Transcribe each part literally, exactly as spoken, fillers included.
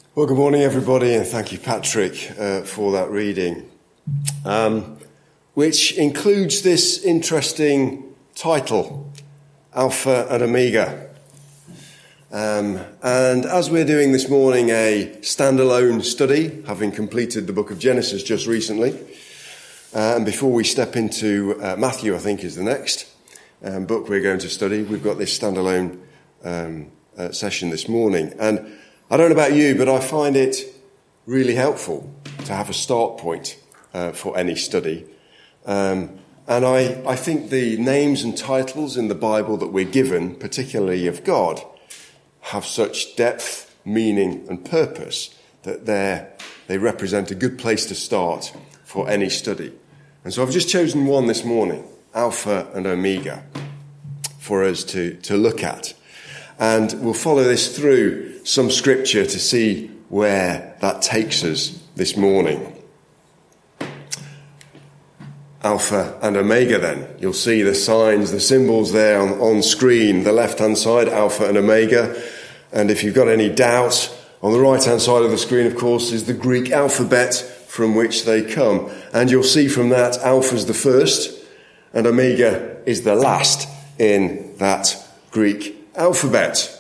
Well, good morning, everybody, and thank you, Patrick, uh, for that reading, um, which includes this interesting title, Alpha and Omega. Um, and as we're doing this morning a standalone study, having completed the book of Genesis just recently, uh, and before we step into uh, Matthew, I think is the next um, book we're going to study, we've got this standalone um, uh, session this morning. And I don't know about you, but I find it really helpful to have a start point uh, for any study. Um, and I, I think the names and titles in the Bible that we're given, particularly of God, have such depth, meaning and purpose that they're, they represent a good place to start for any study. And so I've just chosen one this morning, Alpha and Omega, for us to, to look at. And we'll follow this through some scripture to see where that takes us this morning. Alpha and Omega then. You'll see the signs, the symbols there on, on screen. The left-hand side, Alpha and Omega. And if you've got any doubt, on the right-hand side of the screen, of course, is the Greek alphabet from which they come. And you'll see from that, Alpha's the first and Omega is the last in that Greek alphabet.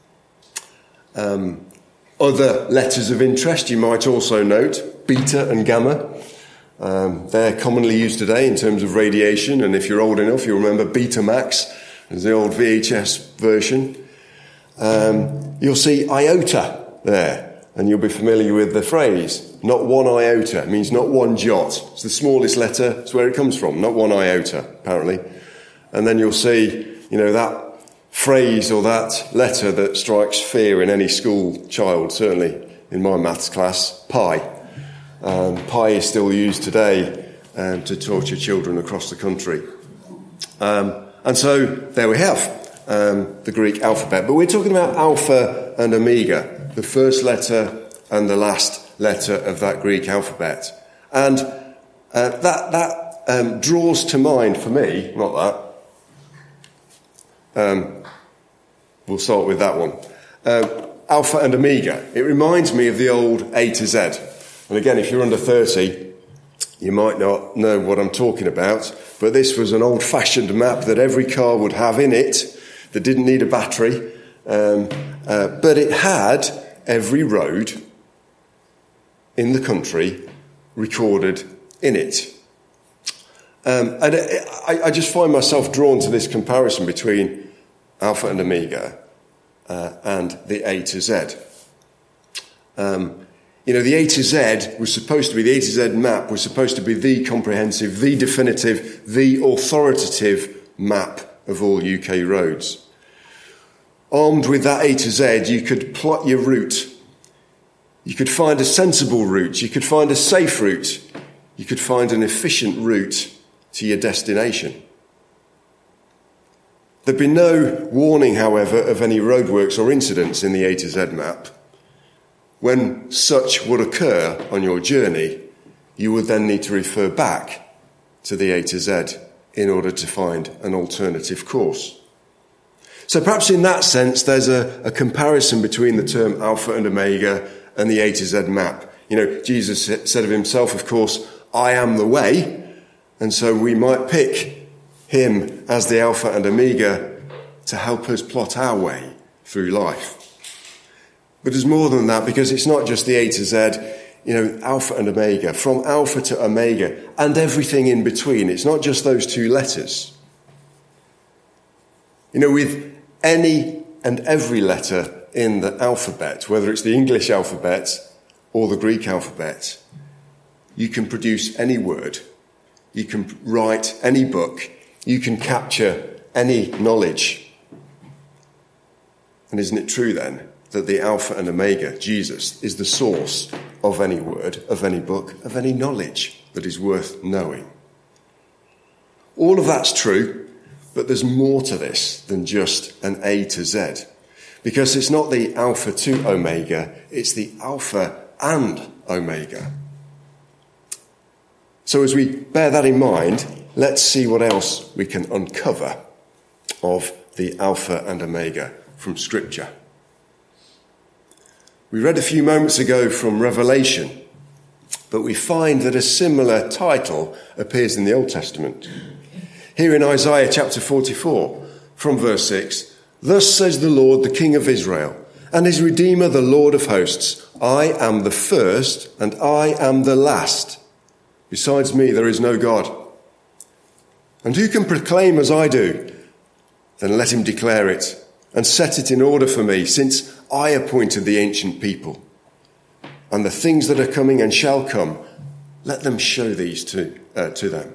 Um, other letters of interest you might also note, beta and gamma. Um, they're commonly used today in terms of radiation, and if you're old enough, you'll remember Betamax as the old V H S version. Um, you'll see iota there, and you'll be familiar with the phrase, not one iota. It means not one jot. It's the smallest letter, it's where it comes from, not one iota, apparently. And then you'll see, you know, that phrase or that letter that strikes fear in any school child, certainly in my maths class, pi. Um, pi is still used today um, to torture children across the country. Um, and so there we have um, the Greek alphabet. But we're talking about Alpha and Omega, the first letter and the last letter of that Greek alphabet. And uh, that, that um, draws to mind for me, not that, Um, we'll start with that one. Uh, Alpha and Omega. It reminds me of the old A to Z. And again, if you're under thirty, you might not know what I'm talking about. But this was an old-fashioned map that every car would have in it that didn't need a battery. Um, uh, but it had every road in the country recorded in it. Um, and I, I just find myself drawn to this comparison between Alpha and Omega uh, and the A to Z. Um, you know, the A to Z was supposed to be, the A to Z map was supposed to be the comprehensive, the definitive, the authoritative map of all U K roads. Armed with that A to Z, you could plot your route. You could find a sensible route. You could find a safe route. You could find an efficient route to your destination. There'd be no warning, however, of any roadworks or incidents in the A to Z map. When such would occur on your journey, you would then need to refer back to the A to Z in order to find an alternative course. So perhaps in that sense, there's a, a comparison between the term Alpha and Omega and the A to Z map. You know, Jesus said of himself, of course, I am the way. And so we might pick him as the Alpha and Omega to help us plot our way through life. But there's more than that, because it's not just the A to Z, you know, Alpha and Omega, from Alpha to Omega, and everything in between. It's not just those two letters. You know, with any and every letter in the alphabet, whether it's the English alphabet or the Greek alphabet, you can produce any word. You can write any book. You can capture any knowledge. And isn't it true then that the Alpha and Omega, Jesus, is the source of any word, of any book, of any knowledge that is worth knowing? All of that's true, but there's more to this than just an A to Z. Because it's not the Alpha to Omega, it's the Alpha and Omega. So as we bear that in mind, let's see what else we can uncover of the Alpha and Omega from Scripture. We read a few moments ago from Revelation, but we find that a similar title appears in the Old Testament. Here in Isaiah chapter forty-four, from verse six, "Thus says the Lord, the King of Israel, and his Redeemer, the Lord of hosts, I am the first, and I am the last. Besides me, there is no God. And who can proclaim as I do? Then let him declare it, and set it in order for me, since I appointed the ancient people. And the things that are coming and shall come, let them show these to, uh, to them."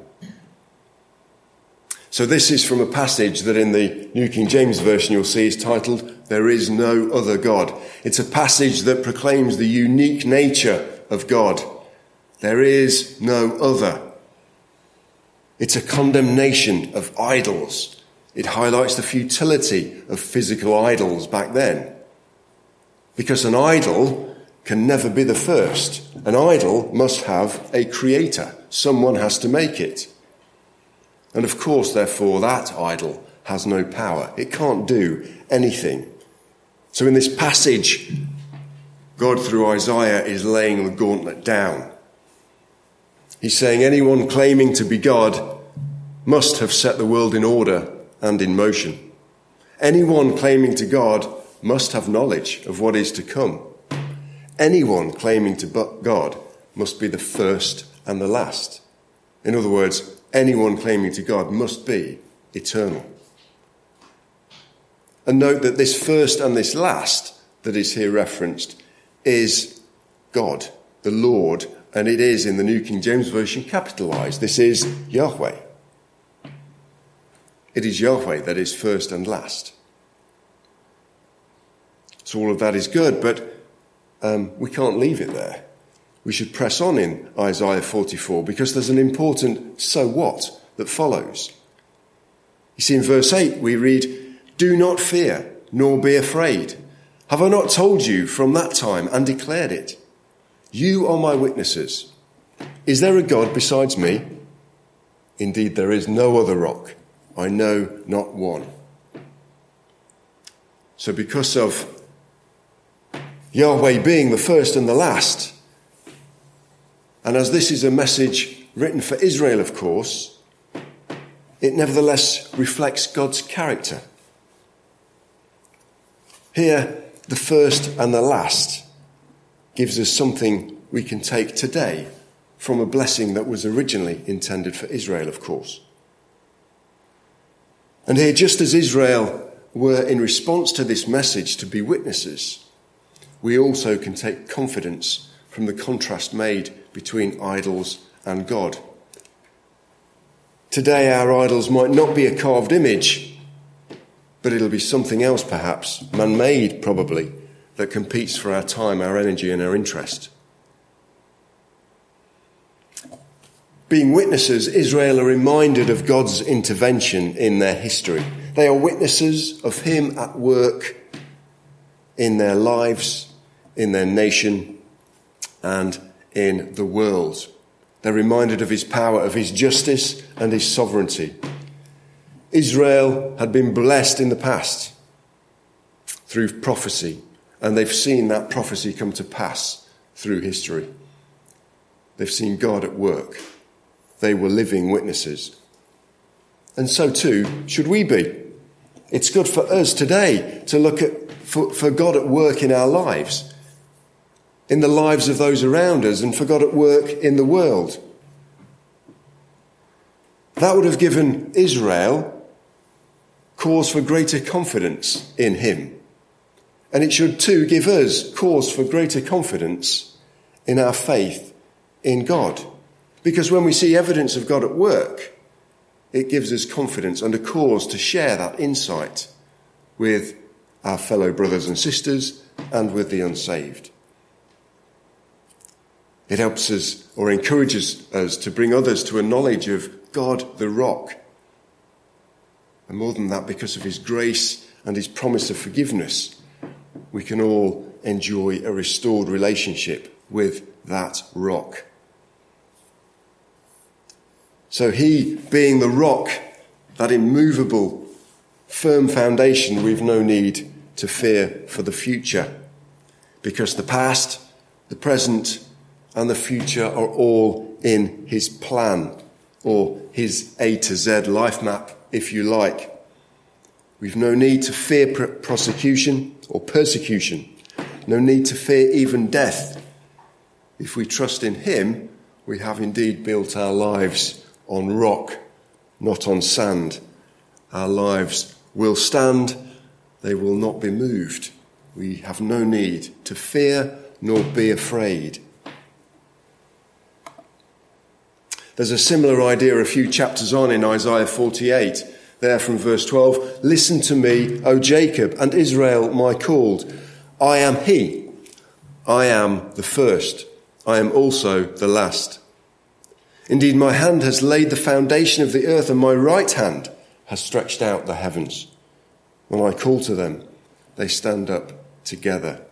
So this is from a passage that in the New King James Version you'll see is titled, "There is no other God." It's a passage that proclaims the unique nature of God. There is no other. It's a condemnation of idols. It highlights the futility of physical idols back then. Because an idol can never be the first. An idol must have a creator. Someone has to make it. And of course, therefore, that idol has no power. It can't do anything. So in this passage, God through Isaiah is laying the gauntlet down. He's saying anyone claiming to be God must have set the world in order and in motion. Anyone claiming to God must have knowledge of what is to come. Anyone claiming to God must be the first and the last. In other words, anyone claiming to God must be eternal. And note that this first and this last that is here referenced is God, the Lord, and it is in the New King James Version capitalized. This is Yahweh. It is Yahweh that is first and last. So all of that is good, but um, we can't leave it there. We should press on in Isaiah forty-four because there's an important so what that follows. You see, in verse eight we read, "Do not fear, nor be afraid. Have I not told you from that time and declared it? You are my witnesses. Is there a God besides me? Indeed, there is no other rock. I know not one." So because of Yahweh being the first and the last, and as this is a message written for Israel, of course, it nevertheless reflects God's character. Here, the first and the last gives us something we can take today from a blessing that was originally intended for Israel, of course. And here, just as Israel were in response to this message to be witnesses, we also can take confidence from the contrast made between idols and God. Today our idols might not be a carved image, but it'll be something else perhaps, man-made probably, that competes for our time, our energy and our interest. Being witnesses, Israel are reminded of God's intervention in their history. They are witnesses of him at work in their lives, in their nation, and in the world. They're reminded of his power, of his justice and his sovereignty. Israel had been blessed in the past through prophecy, and they've seen that prophecy come to pass through history. They've seen God at work. They were living witnesses. And so too should we be. It's good for us today to look at for, for God at work in our lives, in the lives of those around us, and for God at work in the world. That would have given Israel cause for greater confidence in him. And it should too give us cause for greater confidence in our faith in God. Because when we see evidence of God at work, it gives us confidence and a cause to share that insight with our fellow brothers and sisters and with the unsaved. It helps us or encourages us to bring others to a knowledge of God the rock. And more than that, because of his grace and his promise of forgiveness, we can all enjoy a restored relationship with that rock. So he, being the rock, that immovable, firm foundation, we've no need to fear for the future. because the past, the present, and the future are all in his plan, or his A to Z life map, if you like. We've no need to fear pr- prosecution or persecution, no need to fear even death. If we trust in him, we have indeed built our lives on rock, not on sand. Our lives will stand, they will not be moved. We have no need to fear nor be afraid. There's a similar idea a few chapters on in Isaiah forty-eight, there from verse twelve. Listen to me, O Jacob, and Israel, my called. I am he. I am the first. I am also the last. Indeed, my hand has laid the foundation of the earth, and my right hand has stretched out the heavens. When I call to them, they stand up together.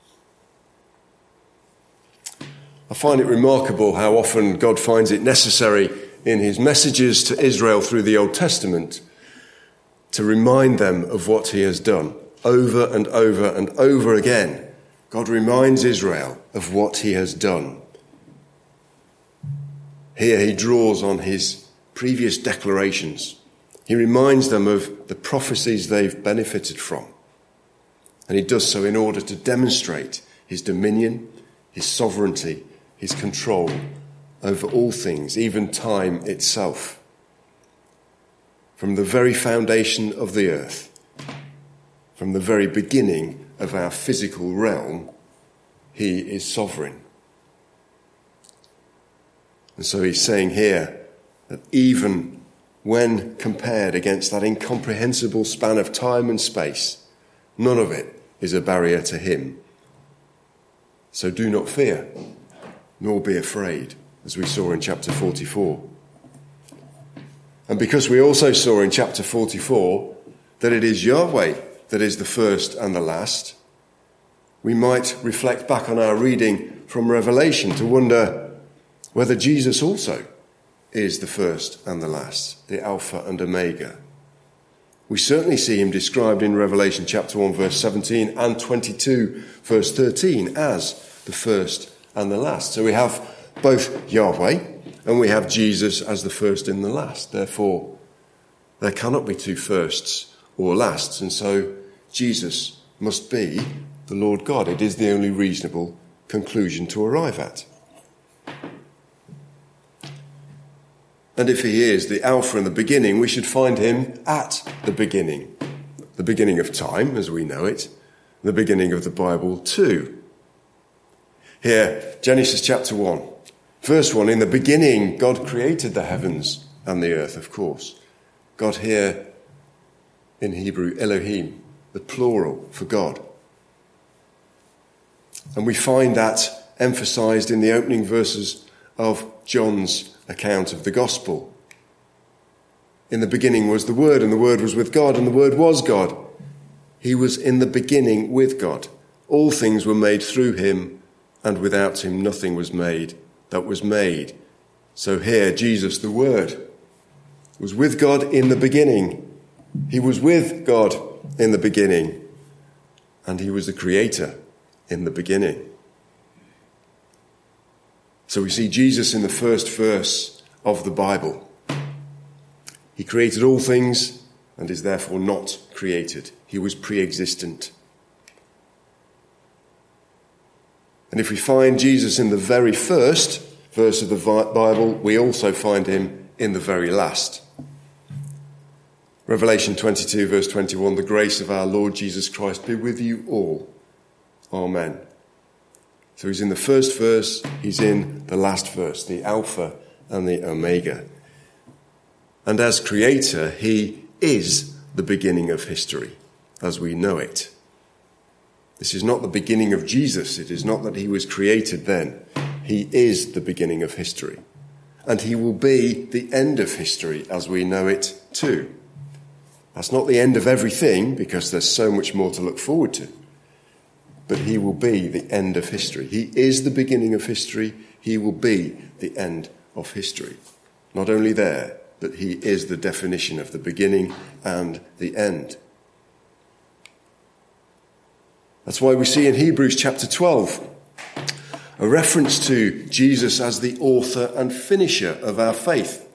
I find it remarkable how often God finds it necessary in his messages to Israel through the Old Testament to remind them of what he has done. Over and over and over again, God reminds Israel of what he has done. Here he draws on his previous declarations. He reminds them of the prophecies they've benefited from. And he does so in order to demonstrate his dominion, his sovereignty, his control over all things, even time itself. From the very foundation of the earth, from the very beginning of our physical realm, he is sovereign. And so he's saying here that even when compared against that incomprehensible span of time and space, none of it is a barrier to him. So do not fear, nor be afraid, as we saw in chapter forty-four. And because we also saw in chapter forty-four that it is Yahweh that is the first and the last, we might reflect back on our reading from Revelation to wonder whether Jesus also is the first and the last, the Alpha and Omega. We certainly see him described in Revelation chapter one verse seventeen and twenty-two verse thirteen as the first and the last. So we have both Yahweh and we have Jesus as the first and the last. Therefore, there cannot be two firsts or lasts, and so Jesus must be the Lord God. It is the only reasonable conclusion to arrive at. And if he is the Alpha and the beginning, we should find him at the beginning. The beginning of time, as we know it. The beginning of the Bible too. Here, Genesis chapter one. Verse one, in the beginning, God created the heavens and the earth, of course. God here, in Hebrew, Elohim, the plural for God. And we find that emphasized in the opening verses of John's account of the gospel. In the beginning was the Word, and the Word was with God, and the Word was God. He was in the beginning with God. All things were made through him, and without him nothing was made that was made. So here, Jesus, the Word, was with God in the beginning. He was with God in the beginning, and he was the Creator in the beginning. So we see Jesus in the first verse of the Bible. He created all things and is therefore not created. He was pre-existent. And if we find Jesus in the very first verse of the Bible, we also find him in the very last. Revelation twenty-two verse twenty-one, the grace of our Lord Jesus Christ be with you all. Amen. So he's in the first verse, he's in the last verse, the Alpha and the Omega. And as creator, he is the beginning of history, as we know it. This is not the beginning of Jesus. It is not that he was created then. He is the beginning of history. And he will be the end of history, as we know it too. That's not the end of everything, because there's so much more to look forward to. But he will be the end of history. He is the beginning of history. He will be the end of history. Not only there, but he is the definition of the beginning and the end. That's why we see in Hebrews chapter twelve a reference to Jesus as the author and finisher of our faith.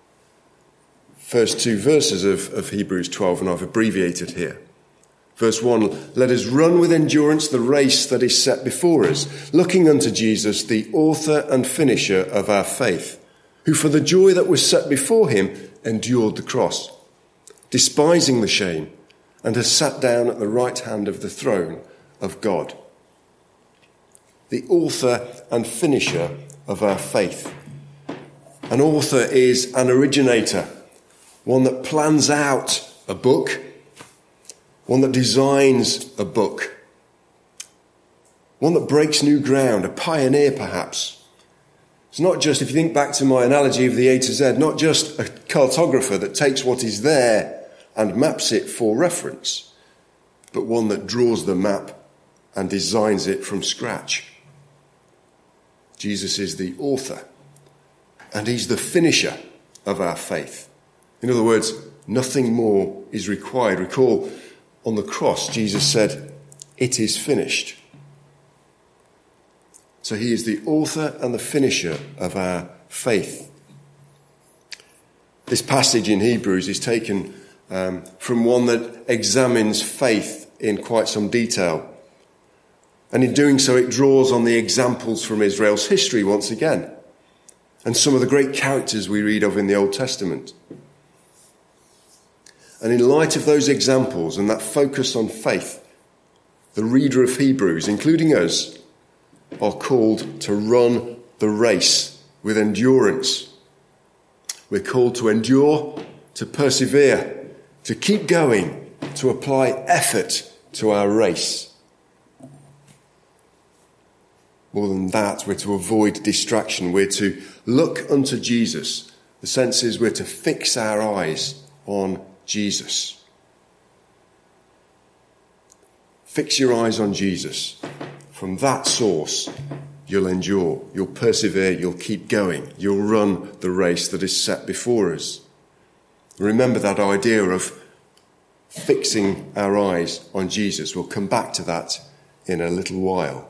First two verses of, of Hebrews twelve, and I've abbreviated here. Verse one, let us run with endurance the race that is set before us, looking unto Jesus, the author and finisher of our faith, who for the joy that was set before him endured the cross, despising the shame, and has sat down at the right hand of the throne of God. The author and finisher of our faith. An author is an originator, one that plans out a book, one that designs a book, one that breaks new ground, a pioneer perhaps. It's not just, if you think back to my analogy of the A to Z, not just a cartographer that takes what is there and maps it for reference, but one that draws the map and designs it from scratch. Jesus is the author, and he's the finisher of our faith. In other words, nothing more is required. Recall, on the cross, Jesus said, it is finished. So he is the author and the finisher of our faith. This passage in Hebrews is taken um, from one that examines faith in quite some detail. And in doing so, it draws on the examples from Israel's history once again, and some of the great characters we read of in the Old Testament. And in light of those examples and that focus on faith, the reader of Hebrews, including us, are called to run the race with endurance. We're called to endure, to persevere, to keep going, to apply effort to our race. More than that, we're to avoid distraction. We're to look unto Jesus. The sense is we're to fix our eyes on Jesus. Fix your eyes on Jesus. From that source, you'll endure, you'll persevere, you'll keep going, you'll run the race that is set before us. Remember that idea of fixing our eyes on Jesus. We'll come back to that in a little while.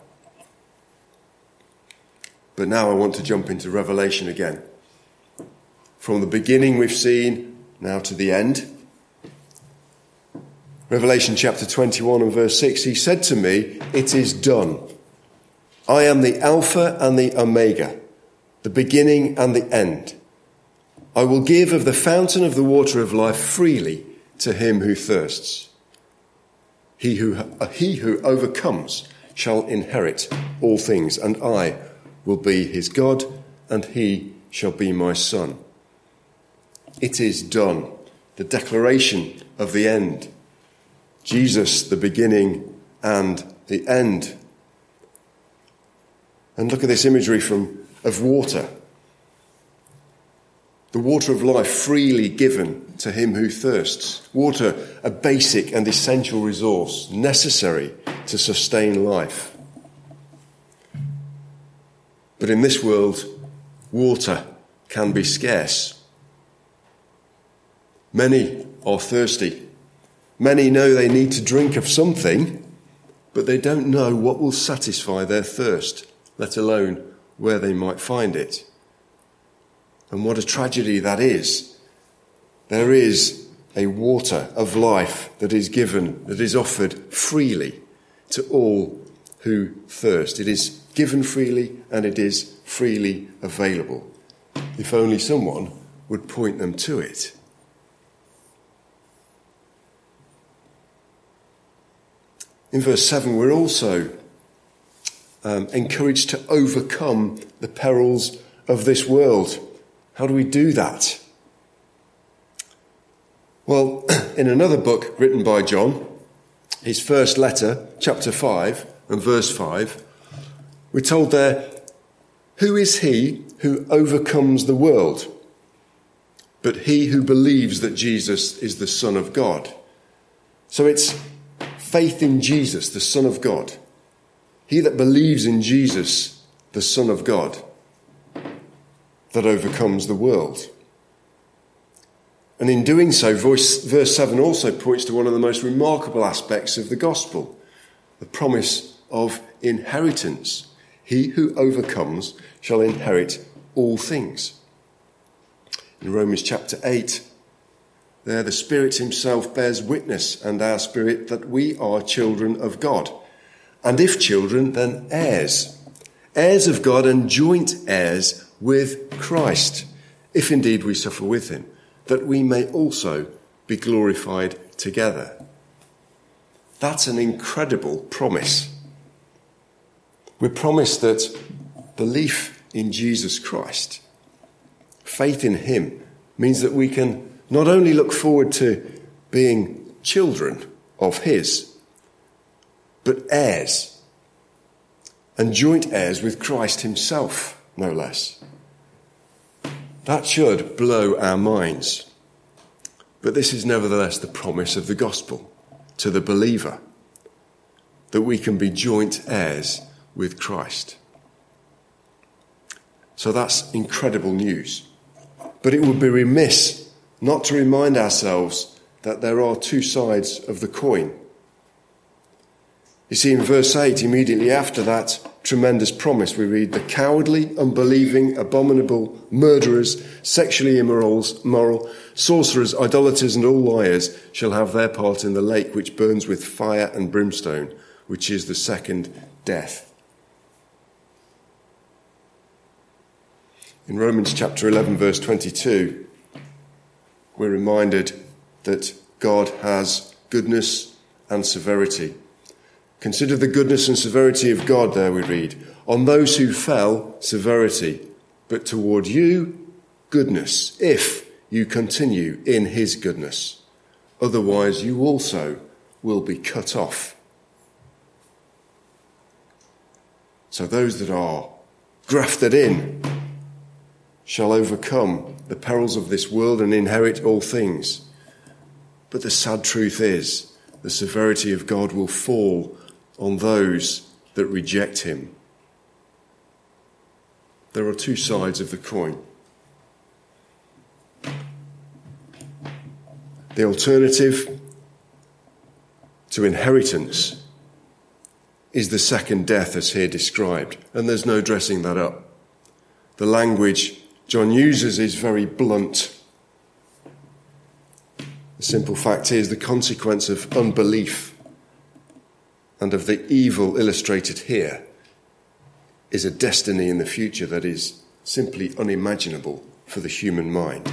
But now I want to jump into Revelation again. From the beginning we've seen, now to the end. Revelation chapter twenty-one and verse six, he said to me, it is done. I am the Alpha and the Omega, the beginning and the end. I will give of the fountain of the water of life freely to him who thirsts. He who, he who overcomes shall inherit all things, and I will be his God, and he shall be my son. It is done. The declaration of the end. Jesus, the beginning and the end. And look at this imagery from of water. The water of life freely given to him who thirsts. Water, a basic and essential resource necessary to sustain life. But in this world, water can be scarce. Many are thirsty. Many know they need to drink of something, but they don't know what will satisfy their thirst, let alone where they might find it. And what a tragedy that is. There is a water of life that is given, that is offered freely to all who thirst. It is given freely and it is freely available. If only someone would point them to it. In verse seven, we're also um, encouraged to overcome the perils of this world. How do we do that? Well, in another book written by John, his first letter, chapter five and verse five, we're told there, who is he who overcomes the world? But he who believes that Jesus is the Son of God. So it's faith in Jesus, the Son of God. He that believes in Jesus, the Son of God, that overcomes the world. And in doing so, verse, verse seven also points to one of the most remarkable aspects of the gospel. the promise of inheritance. He who overcomes shall inherit all things. In Romans chapter eight, there the Spirit himself bears witness, and our spirit, that we are children of God. And if children, then heirs. Heirs of God and joint heirs with Christ, if indeed we suffer with him, that we may also be glorified together. That's an incredible promise. We're promised that belief in Jesus Christ, faith in him, means that we can not only look forward to being children of his, but heirs, and joint heirs with Christ himself, no less. That should blow our minds. But this is nevertheless the promise of the gospel to the believer, that we can be joint heirs with Christ. So that's incredible news. But it would be remiss not to remind ourselves that there are two sides of the coin. You see, in verse eight, immediately after that tremendous promise, we read, "The cowardly, unbelieving, abominable, murderers, sexually immoral, moral, sorcerers, idolaters, and all liars shall have their part in the lake which burns with fire and brimstone, which is the second death." In Romans chapter eleven, verse twenty-two, we're reminded that God has goodness and severity. Consider the goodness and severity of God, there we read. On those who fell, severity, but toward you, goodness, if you continue in his goodness. Otherwise, you also will be cut off. So those that are grafted in shall overcome the perils of this world and inherit all things. But the sad truth is, the severity of God will fall on those that reject him. There are two sides of the coin. The alternative to inheritance is the second death as here described, and there's no dressing that up. The language John uses is very blunt. The simple fact is the consequence of unbelief and of the evil illustrated here is a destiny in the future that is simply unimaginable for the human mind.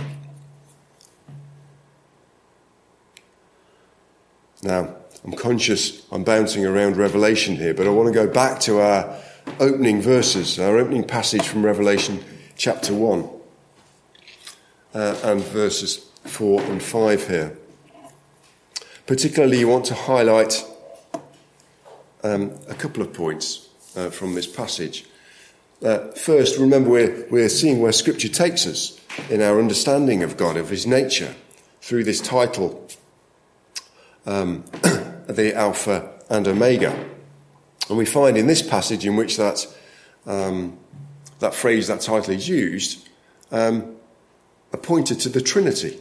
Now, I'm conscious I'm bouncing around Revelation here, but I want to go back to our opening verses, our opening passage from Revelation chapter one, uh, and verses four and five here. Particularly, you want to highlight um, a couple of points uh, from this passage. Uh, first, remember we're, we're seeing where Scripture takes us in our understanding of God, of his nature, through this title, um, the Alpha and Omega. And we find in this passage in which that um, that phrase, that title is used, um, are pointed to the Trinity.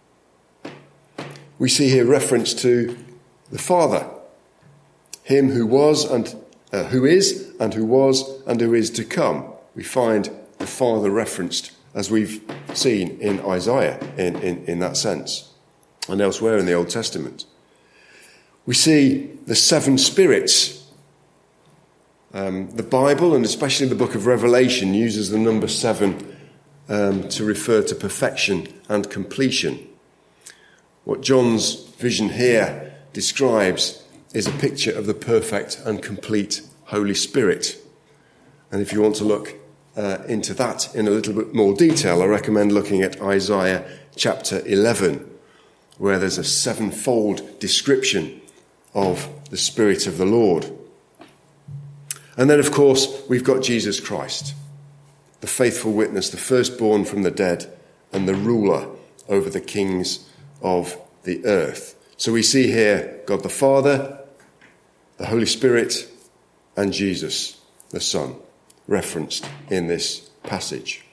We see here reference to the Father, him who was and uh, who is and who was and who is to come. We find the Father referenced, as we've seen in Isaiah, in, in, in that sense, and elsewhere in the Old Testament. We see the seven spirits. Um, the Bible, and especially the book of Revelation, uses the number seven um, to refer to perfection and completion. What John's vision here describes is a picture of the perfect and complete Holy Spirit. And if you want to look uh, into that in a little bit more detail, I recommend looking at Isaiah chapter eleven, where there's a sevenfold description of the Spirit of the Lord. And then, of course, we've got Jesus Christ, the faithful witness, the firstborn from the dead, and the ruler over the kings of the earth. So we see here God the Father, the Holy Spirit, and Jesus, the Son, referenced in this passage.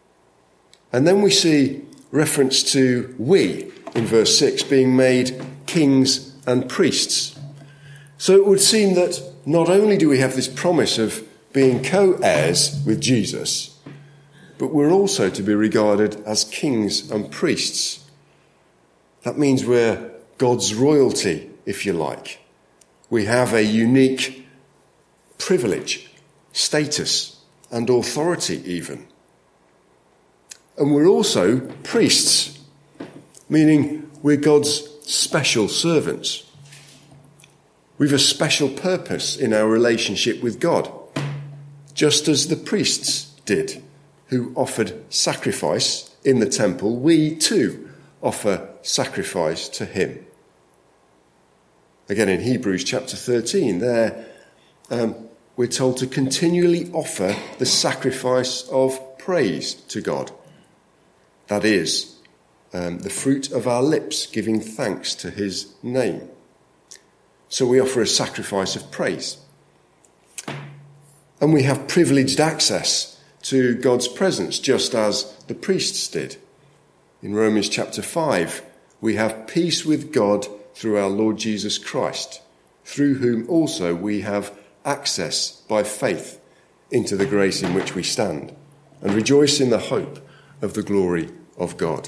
And then we see reference to we in verse six being made kings and priests. So it would seem that not only do we have this promise of being co-heirs with Jesus, but we're also to be regarded as kings and priests. That means we're God's royalty, if you like. We have a unique privilege, status, and authority even. And we're also priests, meaning we're God's special servants. We've a special purpose in our relationship with God, just as the priests did, who offered sacrifice in the temple. We too offer sacrifice to him. Again, in Hebrews chapter thirteen, there um, we're told to continually offer the sacrifice of praise to God. That is, um, the fruit of our lips, giving thanks to his name. So we offer a sacrifice of praise. And we have privileged access to God's presence, just as the priests did. In Romans chapter five, we have peace with God through our Lord Jesus Christ, through whom also we have access by faith into the grace in which we stand, and rejoice in the hope of the glory of God.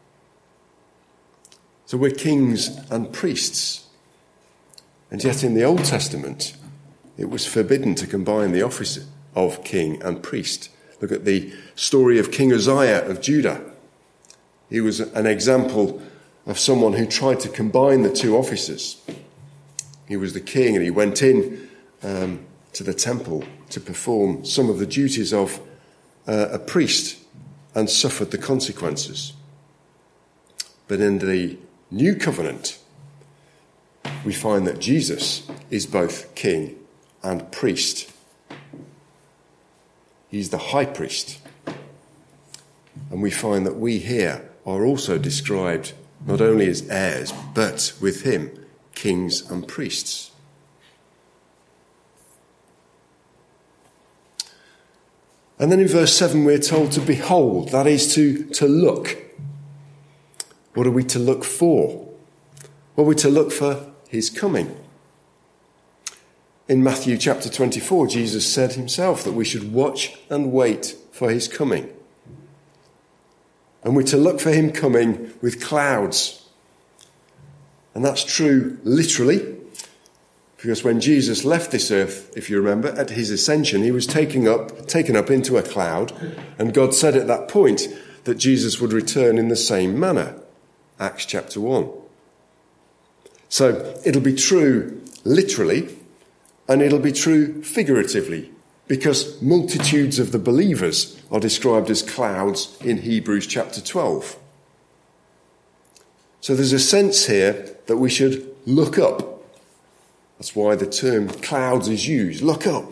So we're kings and priests. And yet in the Old Testament, it was forbidden to combine the office of king and priest. Look at the story of King Uzziah of Judah. He was an example of someone who tried to combine the two offices. He was the king and he went in um, to the temple to perform some of the duties of uh, a priest and suffered the consequences. But in the new covenant, we find that Jesus is both king and priest. He's the high priest. And we find that we here are also described not only as heirs, but with him, kings and priests. And then in verse seven, we're told to behold, that is to, to look. What are we to look for? Well, we're to look for his coming. In Matthew chapter twenty-four, Jesus said himself that we should watch and wait for his coming. And we're to look for him coming with clouds. And that's true literally, because when Jesus left this earth, if you remember, at his ascension, he was taken up, taken up into a cloud, and God said at that point that Jesus would return in the same manner. Acts chapter one. So it'll be true literally, and it'll be true figuratively, because multitudes of the believers are described as clouds in Hebrews chapter twelve. So there's a sense here that we should look up. That's why the term clouds is used. Look up.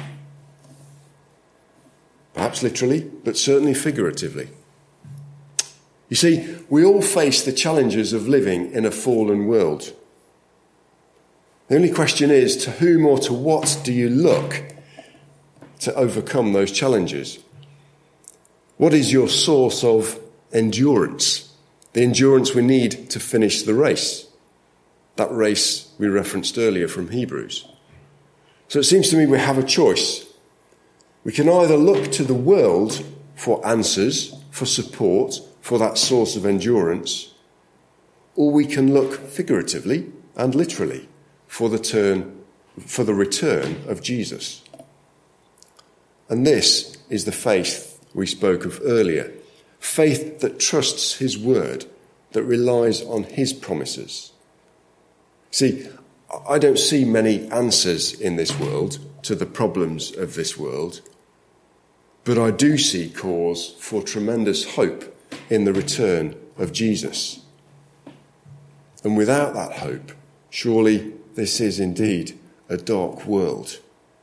Perhaps literally, but certainly figuratively. You see, we all face the challenges of living in a fallen world. The only question is, to whom or to what do you look to overcome those challenges? What is your source of endurance? The endurance we need to finish the race. That race we referenced earlier from Hebrews. So it seems to me we have a choice. We can either look to the world for answers, for support, for that source of endurance, or we can look figuratively and literally for the turn, for the return of Jesus. And this is the faith we spoke of earlier. Faith that trusts his word, that relies on his promises. See, I don't see many answers in this world to the problems of this world, but I do see cause for tremendous hope in the return of Jesus. And without that hope, surely this is indeed a dark world.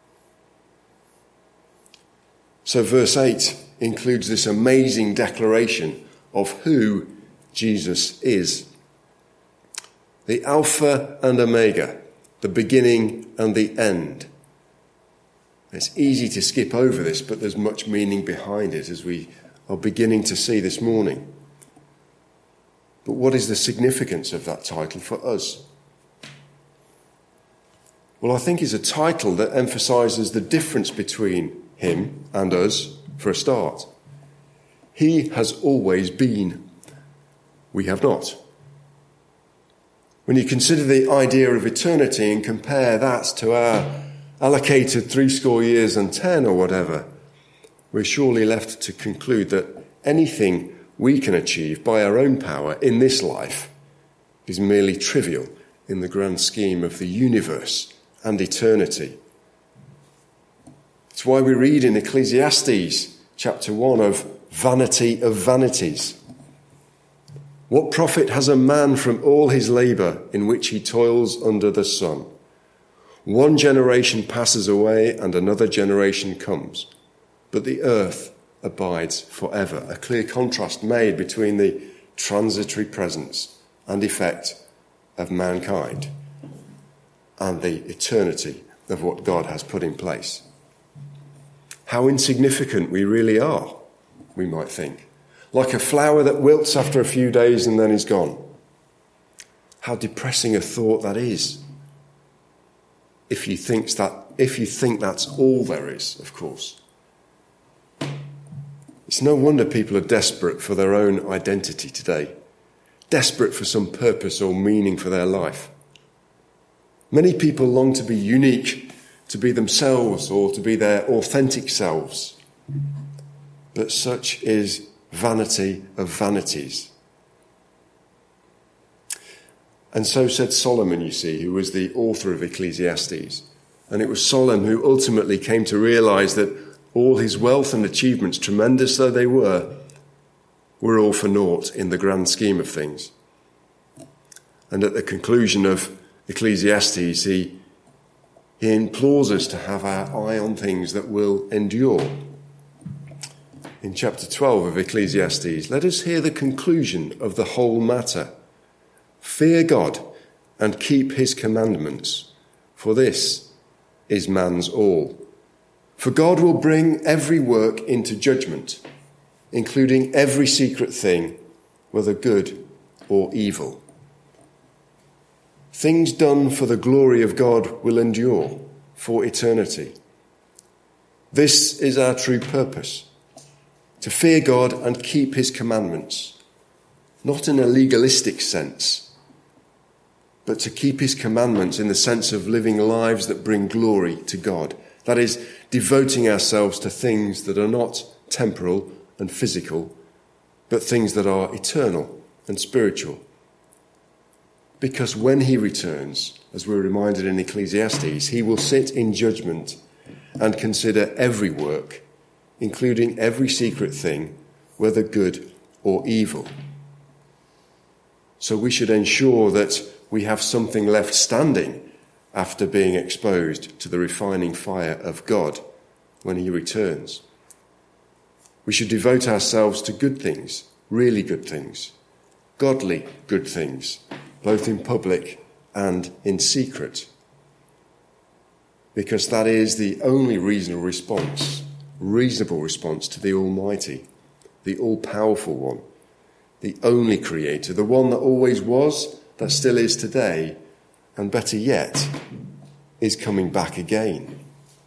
So verse eight includes this amazing declaration of who Jesus is. The Alpha and Omega, the beginning and the end. It's easy to skip over this, but there's much meaning behind it, as we are beginning to see this morning. But what is the significance of that title for us? Well, I think it's a title that emphasises the difference between him and us, for a start. He has always been. We have not. When you consider the idea of eternity and compare that to our allocated three score years and ten or whatever, we're surely left to conclude that anything we can achieve by our own power in this life is merely trivial in the grand scheme of the universe and eternity. It's why we read in Ecclesiastes chapter one of vanity of vanities. What profit has a man from all his labour in which he toils under the sun? One generation passes away and another generation comes, but the earth abides forever. A clear contrast made between the transitory presence and effect of mankind and the eternity of what God has put in place. How insignificant we really are, we might think. Like a flower that wilts after a few days and then is gone. How depressing a thought that is. If you think that, if you think that's all there is, of course. It's no wonder people are desperate for their own identity today. Desperate for some purpose or meaning for their life. Many people long to be unique, to be themselves or to be their authentic selves. But such is vanity of vanities. And so said Solomon, you see, who was the author of Ecclesiastes. And it was Solomon who ultimately came to realise that all his wealth and achievements, tremendous though they were, were all for naught in the grand scheme of things. And at the conclusion of Ecclesiastes, he, he implores us to have our eye on things that will endure. In chapter twelve of Ecclesiastes, let us hear the conclusion of the whole matter. Fear God and keep his commandments, for this is man's all. For God will bring every work into judgment, including every secret thing, whether good or evil. Things done for the glory of God will endure for eternity. This is our true purpose, to fear God and keep his commandments, not in a legalistic sense, but to keep his commandments in the sense of living lives that bring glory to God. That is, devoting ourselves to things that are not temporal and physical, but things that are eternal and spiritual. Because when he returns, as we're reminded in Ecclesiastes, he will sit in judgment and consider every work, including every secret thing, whether good or evil. So we should ensure that we have something left standing after being exposed to the refining fire of God when he returns. We should devote ourselves to good things, really good things, godly good things, both in public and in secret. Because that is the only reasonable response, reasonable response to the Almighty, the all-powerful one, the only creator, the one that always was, that still is today, and better yet, is coming back again.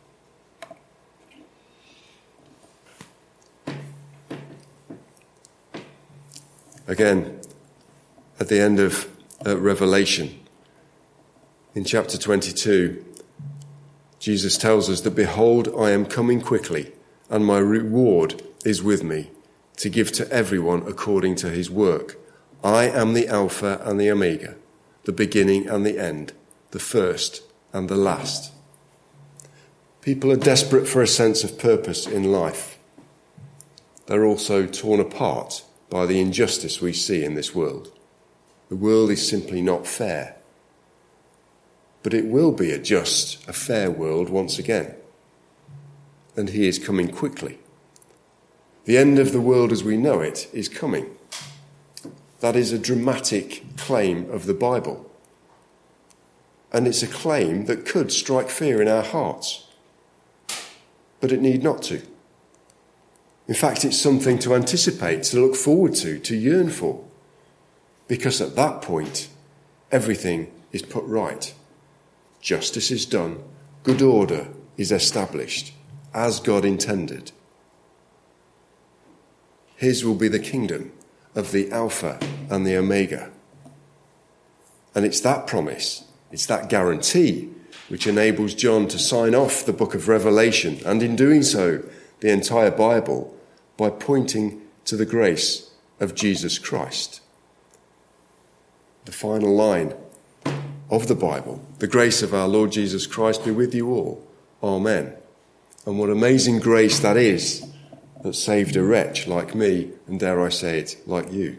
Again, at the end of uh, Revelation, in chapter twenty-two, Jesus tells us that, behold, I am coming quickly, and my reward is with me, to give to everyone according to his work. I am the Alpha and the Omega, the beginning and the end, the first and the last. People are desperate for a sense of purpose in life. They're also torn apart by the injustice we see in this world. The world is simply not fair. But it will be a just, a fair world once again. And he is coming quickly. The end of the world as we know it is coming. That is a dramatic claim of the Bible. And it's a claim that could strike fear in our hearts. But it need not to. In fact, it's something to anticipate, to look forward to, to yearn for. because at that point, everything is put right. Justice is done, good order is established, as God intended. His will be the kingdom of the Alpha and the Omega. And it's that promise, it's that guarantee, which enables John to sign off the book of Revelation, and in doing so, the entire Bible, by pointing to the grace of Jesus Christ. The final line of the Bible, the grace of our Lord Jesus Christ be with you all. Amen. And what amazing grace that is, that saved a wretch like me, and dare I say it, like you.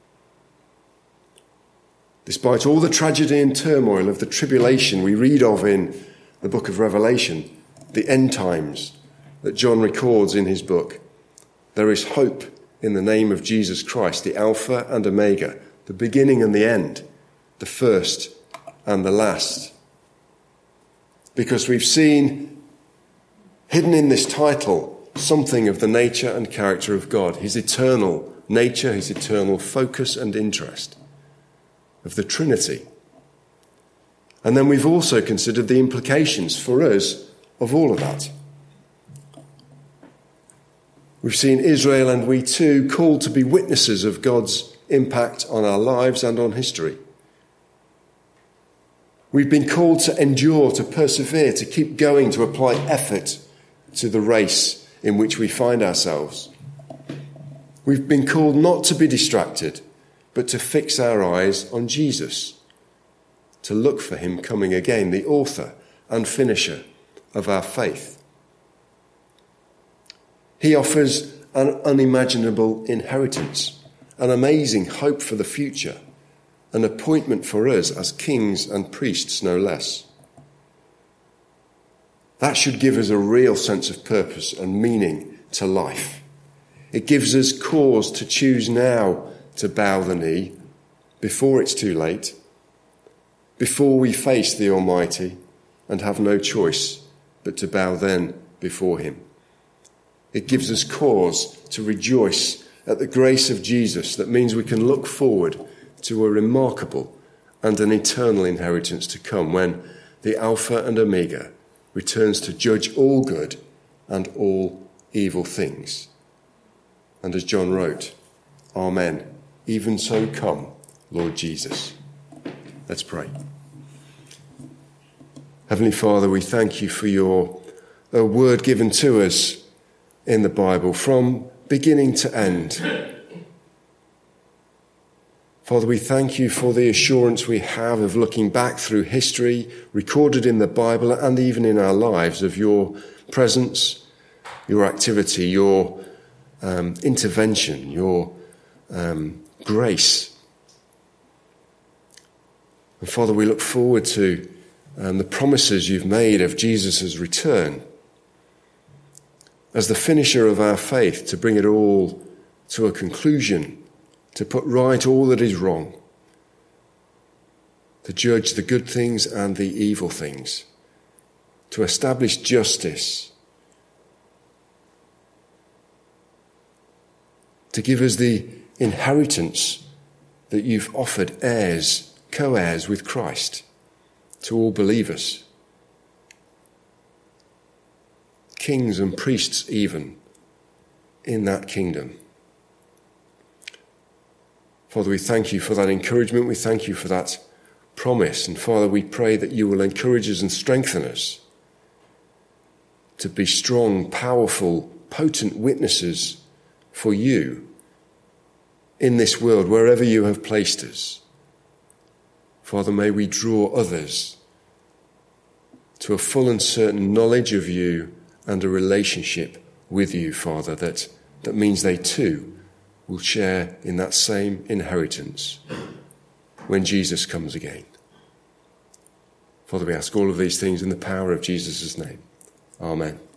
Despite all the tragedy and turmoil of the tribulation we read of in the book of Revelation, the end times that John records in his book, there is hope in the name of Jesus Christ, the Alpha and Omega, the beginning and the end, the first and the last. Because we've seen hidden in this title something of the nature and character of God, his eternal nature, his eternal focus and interest, of the Trinity. And then we've also considered the implications for us of all of that. We've seen Israel and we too called to be witnesses of God's impact on our lives and on history. We've been called to endure, to persevere, to keep going, to apply effort to the race in which we find ourselves. We've been called not to be distracted, but to fix our eyes on Jesus, to look for him coming again, the author and finisher of our faith. He offers an unimaginable inheritance, an amazing hope for the future, an appointment for us as kings and priests, no less. That should give us a real sense of purpose and meaning to life. It gives us cause to choose now to bow the knee before it's too late, before we face the Almighty and have no choice but to bow then before him. It gives us cause to rejoice at the grace of Jesus that means we can look forward to a remarkable and an eternal inheritance to come when the Alpha and Omega returns to judge all good and all evil things. And as John wrote, Amen. Even so come, Lord Jesus. Let's pray. Heavenly Father, we thank you for your uh, word given to us in the Bible from beginning to end. Father, we thank you for the assurance we have of looking back through history, recorded in the Bible and even in our lives, of your presence, your activity, your um, intervention, your um, grace. And Father, we look forward to um, the promises you've made of Jesus' return as the finisher of our faith, to bring it all to a conclusion, to put right all that is wrong, to judge the good things and the evil things, to establish justice, to give us the inheritance that you've offered heirs, co-heirs with Christ, to all believers, kings and priests even, in that kingdom. Father, we thank you for that encouragement. We thank you for that promise. And Father, we pray that you will encourage us and strengthen us to be strong, powerful, potent witnesses for you in this world, wherever you have placed us. Father, may we draw others to a full and certain knowledge of you and a relationship with you, Father, that, that means they too will share in that same inheritance when Jesus comes again. Father, we ask all of these things in the power of Jesus' name. Amen.